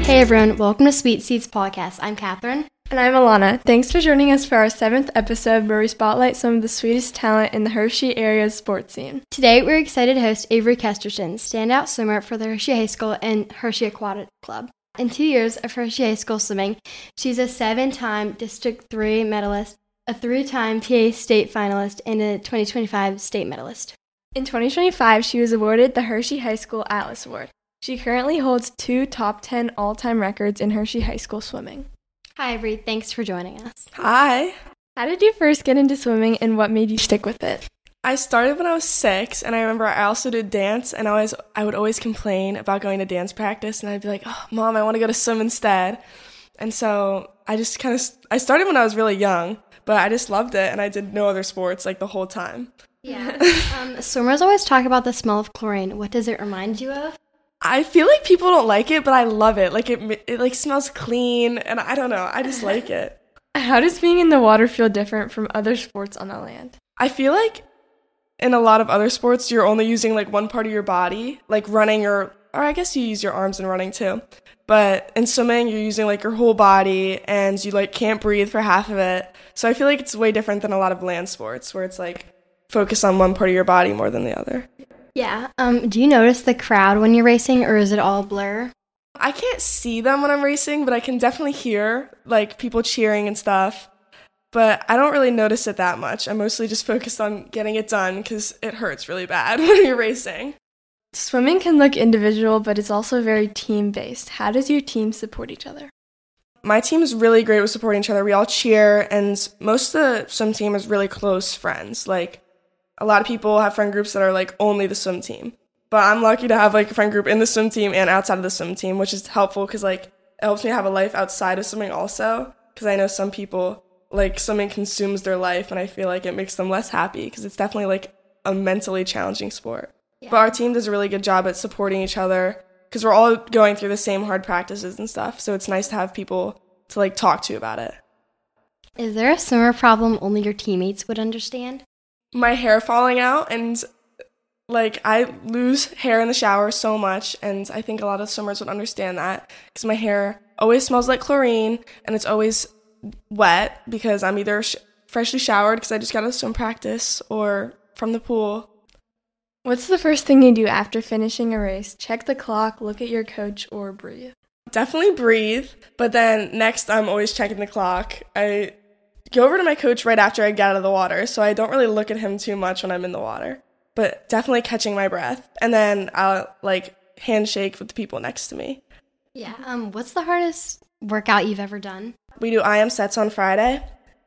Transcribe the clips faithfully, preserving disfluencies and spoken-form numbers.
Hey everyone, welcome to Sweet Seeds Podcast. I'm Catherine. And I'm Alana. Thanks for joining us for our seventh episode where we spotlight some of the sweetest talent in the Hershey area's sports scene. Today we're excited to host Avery Kesterson, standout swimmer for the Hershey High School and Hershey Aquatic Club. In two years of Hershey High School swimming, she's a seven-time District three medalist, a three-time P A state finalist, and a twenty twenty-five state medalist. In twenty twenty-five, she was awarded the Hershey High School Atlas Award. She currently holds two top ten all-time records in Hershey High School swimming. Hi, Avery. Thanks for joining us. Hi. How did you first get into swimming and what made you stick with it? I started when I was six, and I remember I also did dance, and I always I would always complain about going to dance practice, and I'd be like, oh, Mom, I want to go to swim instead. And so I just kind of, I started when I was really young, but I just loved it, and I did no other sports like the whole time. Yeah. um, swimmers always talk about the smell of chlorine. What does it remind you of? I feel like people don't like it, but I love it. Like it, it like smells clean, and I don't know. I just like it. How does being in the water feel different from other sports on the land? I feel like in a lot of other sports, you're only using like one part of your body, like running or, or I guess you use your arms in running too. But in swimming, you're using like your whole body, and you like can't breathe for half of it. So I feel like it's way different than a lot of land sports where it's like focus on one part of your body more than the other. Yeah. Um, do you notice the crowd when you're racing, or is it all blur? I can't see them when I'm racing, but I can definitely hear like people cheering and stuff. But I don't really notice it that much. I'm mostly just focused on getting it done because it hurts really bad when you're racing. Swimming can look individual, but it's also very team-based. How does your team support each other? My team is really great with supporting each other. We all cheer, and most of the swim team is really close friends. Like, a lot of people have friend groups that are like only the swim team. But I'm lucky to have like a friend group in the swim team and outside of the swim team, which is helpful because like it helps me have a life outside of swimming also. Because I know some people, like swimming consumes their life, and I feel like it makes them less happy because it's definitely like a mentally challenging sport. Yeah. But our team does a really good job at supporting each other because we're all going through the same hard practices and stuff. So it's nice to have people to like talk to about it. Is there a swimmer problem only your teammates would understand? My hair falling out, and like I lose hair in the shower so much, and I think a lot of swimmers would understand that because my hair always smells like chlorine, and it's always wet because I'm either sh- freshly showered because I just got out of swim practice or from the pool. What's the first thing you do after finishing a race? Check the clock, look at your coach, or breathe? Definitely breathe, but then next I'm always checking the clock. I go over to my coach right after I get out of the water, so I don't really look at him too much when I'm in the water, but definitely catching my breath. And then I'll like handshake with the people next to me. Yeah. Um. What's the hardest workout you've ever done? We do I M sets on Friday,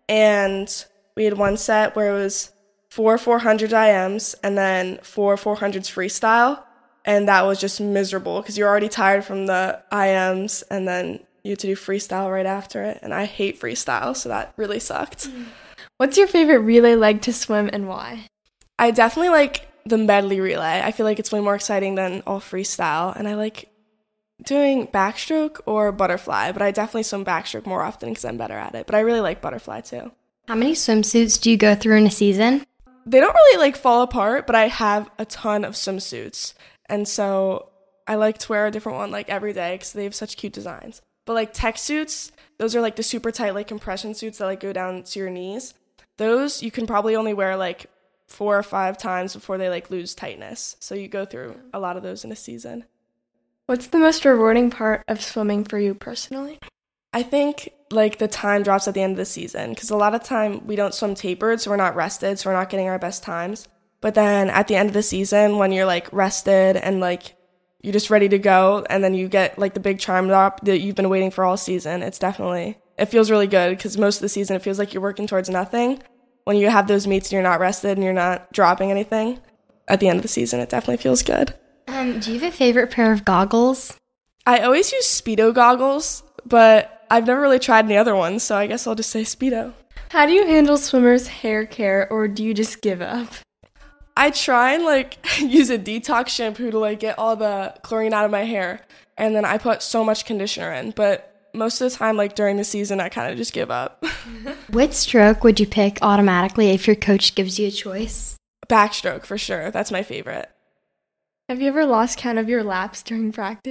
and we had one set where it was four four hundreds I Ms and then four four hundreds freestyle, and that was just miserable because you're already tired from the I Ms, and then you had to do freestyle right after it, and I hate freestyle, so that really sucked. What's your favorite relay leg to swim and why? I definitely like the medley relay. I feel like it's way more exciting than all freestyle, and I like doing backstroke or butterfly, but I definitely swim backstroke more often because I'm better at it, but I really like butterfly too. How many swimsuits do you go through in a season? They don't really like fall apart, but I have a ton of swimsuits, and so I like to wear a different one like every day because they have such cute designs. But like tech suits, those are like the super tight like compression suits that like go down to your knees. Those you can probably only wear like four or five times before they like lose tightness. So you go through a lot of those in a season. What's the most rewarding part of swimming for you personally? I think like the time drops at the end of the season because a lot of time we don't swim tapered, so we're not rested, so we're not getting our best times. But then at the end of the season, when you're like rested and like you're just ready to go, and then you get like the big charm drop that you've been waiting for all season, it's definitely, it feels really good because most of the season it feels like you're working towards nothing. When you have those meets and you're not rested and you're not dropping anything, at the end of the season it definitely feels good. Um, do you have a favorite pair of goggles? I always use Speedo goggles, but I've never really tried any other ones, so I guess I'll just say Speedo. How do you handle swimmers' hair care, or do you just give up? I try and like use a detox shampoo to like get all the chlorine out of my hair, and then I put so much conditioner in, but most of the time like during the season I kind of just give up. Which stroke would you pick automatically if your coach gives you a choice? Backstroke for sure. That's my favorite. Have you ever lost count of your laps during practice?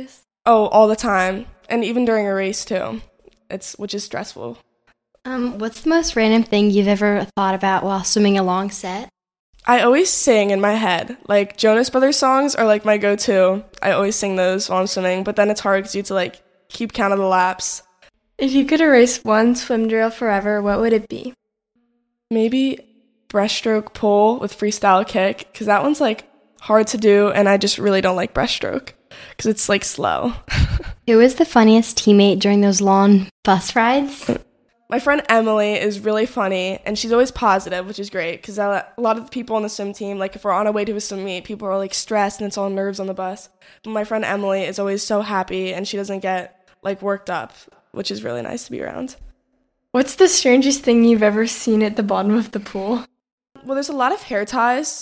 Oh, all the time. And even during a race too. It's which is stressful. Um, what's the most random thing you've ever thought about while swimming a long set? I always sing in my head. Like, Jonas Brothers songs are like my go-to. I always sing those while I'm swimming, but then it's hard because you have to like keep count of the laps. If you could erase one swim drill forever, what would it be? Maybe breaststroke pull with freestyle kick, because that one's like hard to do, and I just really don't like breaststroke because it's like slow. Who was the funniest teammate during those long bus rides? My friend Emily is really funny, and she's always positive, which is great, because a lot of the people on the swim team, like if we're on our way to a swim meet, people are like stressed, and it's all nerves on the bus. But my friend Emily is always so happy, and she doesn't get like worked up, which is really nice to be around. What's the strangest thing you've ever seen at the bottom of the pool? Well, there's a lot of hair ties,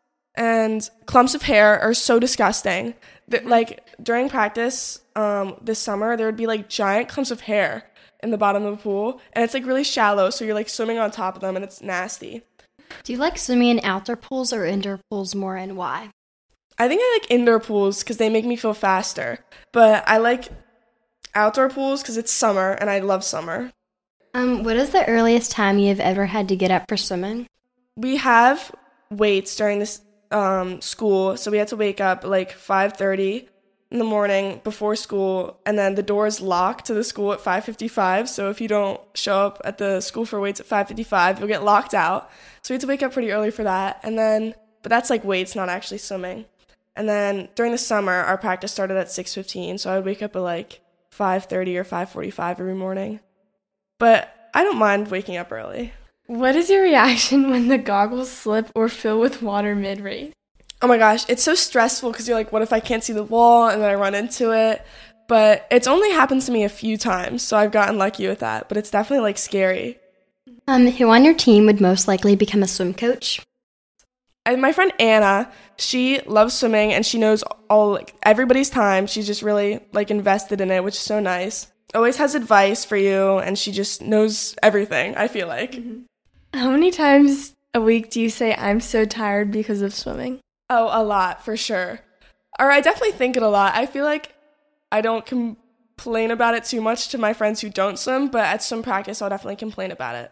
and clumps of hair are so disgusting. That, like, during practice um, this summer, there would be like giant clumps of hair in the bottom of the pool, and it's like really shallow, so you're like swimming on top of them, and it's nasty. Do you like swimming in outdoor pools or indoor pools more, and why? I think I like indoor pools because they make me feel faster, but I like outdoor pools because it's summer, and I love summer. Um, what is the earliest time you've ever had to get up for swimming? We have weights during this um, school, so we had to wake up at like five thirty in the morning before school, and then the doors lock to the school at five fifty-five, so if you don't show up at the school for weights at five fifty-five, you'll get locked out. So we had to wake up pretty early for that, and then, but that's like weights, not actually swimming. And then during the summer, our practice started at six fifteen, so I would wake up at like five thirty or five forty-five every morning. But I don't mind waking up early. What is your reaction when the goggles slip or fill with water mid-race? Oh my gosh, it's so stressful because you're like, what if I can't see the wall and then I run into it? But it's only happened to me a few times, so I've gotten lucky with that. But it's definitely like scary. Um, who on your team would most likely become a swim coach? And my friend Anna, she loves swimming and she knows all like everybody's time. She's just really like invested in it, which is so nice. Always has advice for you, and she just knows everything, I feel like. Mm-hmm. How many times a week do you say, I'm so tired because of swimming? Oh, a lot, for sure. Or I definitely think it a lot. I feel like I don't complain about it too much to my friends who don't swim, but at swim practice, I'll definitely complain about it.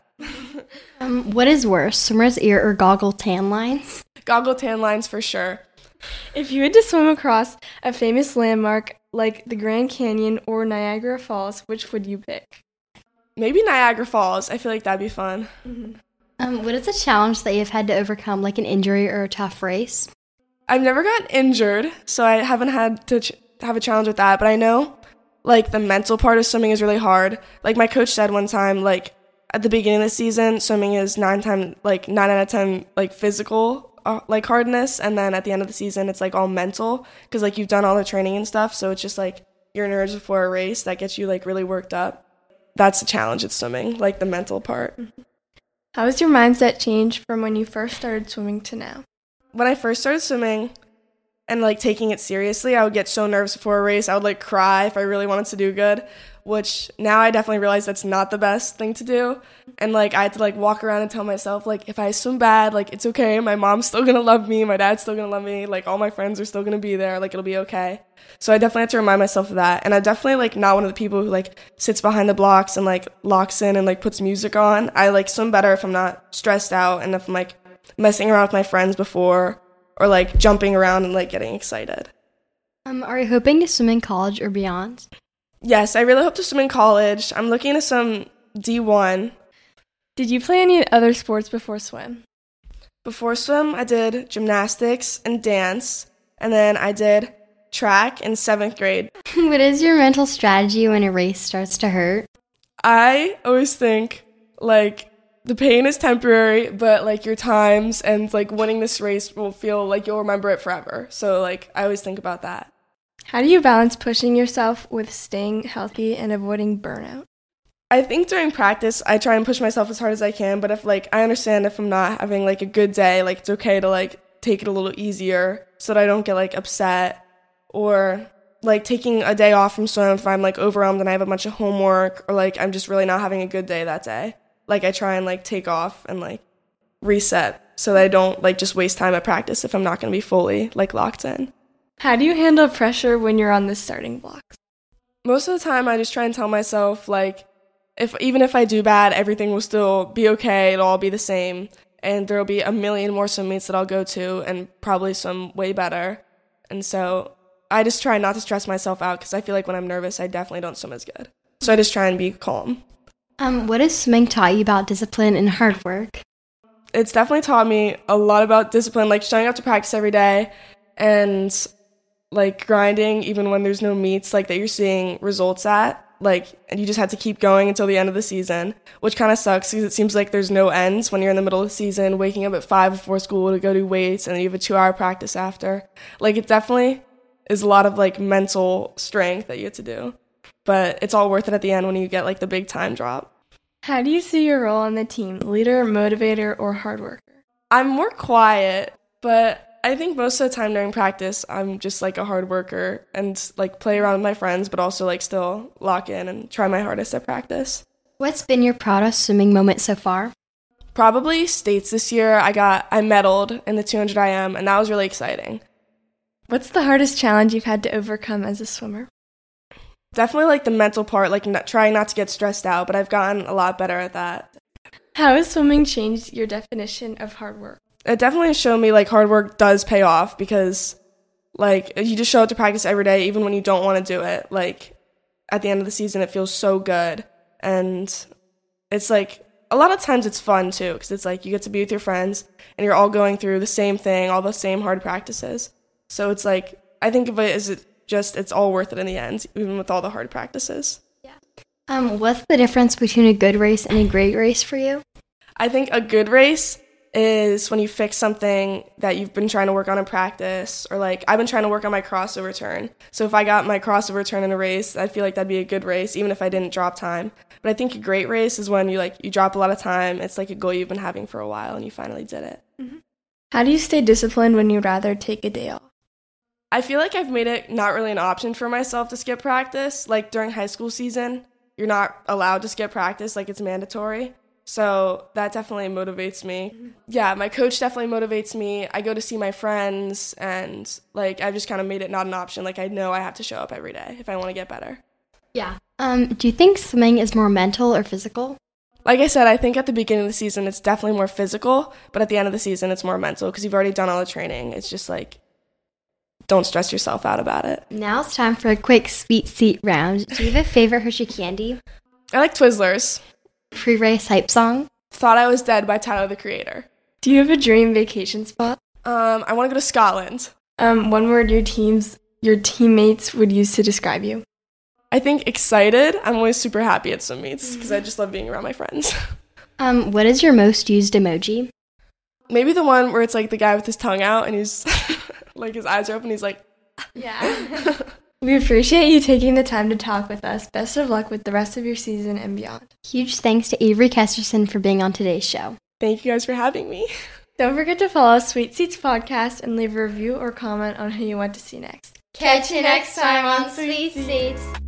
um, what is worse, swimmer's ear or goggle tan lines? Goggle tan lines, for sure. If you had to swim across a famous landmark like the Grand Canyon or Niagara Falls, which would you pick? Maybe Niagara Falls. I feel like that'd be fun. Mm-hmm. Um, what is a challenge that you've had to overcome, like an injury or a tough race? I've never gotten injured, so I haven't had to ch- have a challenge with that. But I know, like, the mental part of swimming is really hard. Like, my coach said one time, like, at the beginning of the season, swimming is nine time, like, nine out of ten, like, physical, uh, like, hardness. And then at the end of the season, it's, like, all mental because, like, you've done all the training and stuff. So it's just, like, your nerves before a race that gets you, like, really worked up. That's the challenge with swimming, like, the mental part. Mm-hmm. How has your mindset changed from when you first started swimming to now? When I first started swimming and, like, taking it seriously, I would get so nervous before a race. I would, like, cry if I really wanted to do good, which now I definitely realize that's not the best thing to do. And, like, I had to, like, walk around and tell myself, like, if I swim bad, like, it's okay. My mom's still going to love me. My dad's still going to love me. Like, all my friends are still going to be there. Like, it'll be okay. So I definitely have to remind myself of that. And I'm definitely, like, not one of the people who, like, sits behind the blocks and, like, locks in and, like, puts music on. I, like, swim better if I'm not stressed out and if I'm, like, messing around with my friends before or, like, jumping around and, like, getting excited. Um, are you hoping to swim in college or beyond? Yes, I really hope to swim in college. I'm looking into some D one. Did you play any other sports before swim? Before swim, I did gymnastics and dance, and then I did track in seventh grade. What is your mental strategy when a race starts to hurt? I always think, like, the pain is temporary, but, like, your times and, like, winning this race will feel like you'll remember it forever. So, like, I always think about that. How do you balance pushing yourself with staying healthy and avoiding burnout? I think during practice, I try and push myself as hard as I can, but if, like, I understand if I'm not having, like, a good day, like, it's okay to, like, take it a little easier so that I don't get, like, upset. Or, like, taking a day off from swim if I'm, like, overwhelmed and I have a bunch of homework, or, like, I'm just really not having a good day that day. Like, I try and, like, take off and, like, reset so that I don't, like, just waste time at practice if I'm not going to be fully, like, locked in. How do you handle pressure when you're on the starting blocks? Most of the time, I just try and tell myself, like, if even if I do bad, everything will still be okay. It'll all be the same. And there will be a million more swim meets that I'll go to and probably some way better. And so I just try not to stress myself out because I feel like when I'm nervous, I definitely don't swim as good. So I just try and be calm. Um, what has swimming taught you about discipline and hard work? It's definitely taught me a lot about discipline, like showing up to practice every day and like grinding even when there's no meets like that you're seeing results at. Like, and you just had to keep going until the end of the season, which kind of sucks because it seems like there's no ends when you're in the middle of the season, waking up at five before school to go do weights, and then you have a two-hour practice after. Like, it definitely is a lot of, like, mental strength that you have to do. But it's all worth it at the end when you get, like, the big time drop. How do you see your role on the team? Leader, motivator, or hard worker? I'm more quiet, but I think most of the time during practice, I'm just like a hard worker and like play around with my friends, but also like still lock in and try my hardest at practice. What's been your proudest swimming moment so far? Probably states this year. I got, I medaled in the two hundred I M, and that was really exciting. What's the hardest challenge you've had to overcome as a swimmer? Definitely like the mental part, like not, trying not to get stressed out, but I've gotten a lot better at that. How has swimming changed your definition of hard work? It definitely showed me like hard work does pay off because like you just show up to practice every day even when you don't want to do it. Like at the end of the season it feels so good, and it's like a lot of times it's fun too because it's like you get to be with your friends and you're all going through the same thing, all the same hard practices. So it's like I think of it as it just it's all worth it in the end, even with all the hard practices. Yeah. Um, what's the difference between a good race and a great race for you? I think a good race is when you fix something that you've been trying to work on in practice, or like I've been trying to work on my crossover turn. So if I got my crossover turn in a race, I feel like that'd be a good race, even if I didn't drop time. But I think a great race is when you like you drop a lot of time. It's like a goal you've been having for a while and you finally did it. Mm-hmm. How do you stay disciplined when you'd rather take a day off? I feel like I've made it not really an option for myself to skip practice. Like during high school season, you're not allowed to skip practice, like it's mandatory. So that definitely motivates me. Yeah, my coach definitely motivates me. I go to see my friends, and like I've just kind of made it not an option. Like I know I have to show up every day if I want to get better. Yeah. Um, do you think swimming is more mental or physical? Like I said, I think at the beginning of the season it's definitely more physical, but at the end of the season it's more mental because you've already done all the training. It's just like, don't stress yourself out about it. Now it's time for a quick sweet seat round. Do you have a favorite Hershey candy? I like Twizzlers. Pre-race hype song? Thought I Was Dead by Tyler, the Creator. Do you have a dream vacation spot? Um, I want to go to Scotland. Um, one word your teams, your teammates would use to describe you. I think excited. I'm always super happy at swim meets because I just love being around my friends. Um, what is your most used emoji? Maybe the one where it's like the guy with his tongue out and he's like his eyes are open. He's like, yeah. We appreciate you taking the time to talk with us. Best of luck with the rest of your season and beyond. Huge thanks to Avery Kesterson for being on today's show. Thank you guys for having me. Don't forget to follow Sweet Seats Podcast and leave a review or comment on who you want to see next. Catch you next time on Sweet Seats.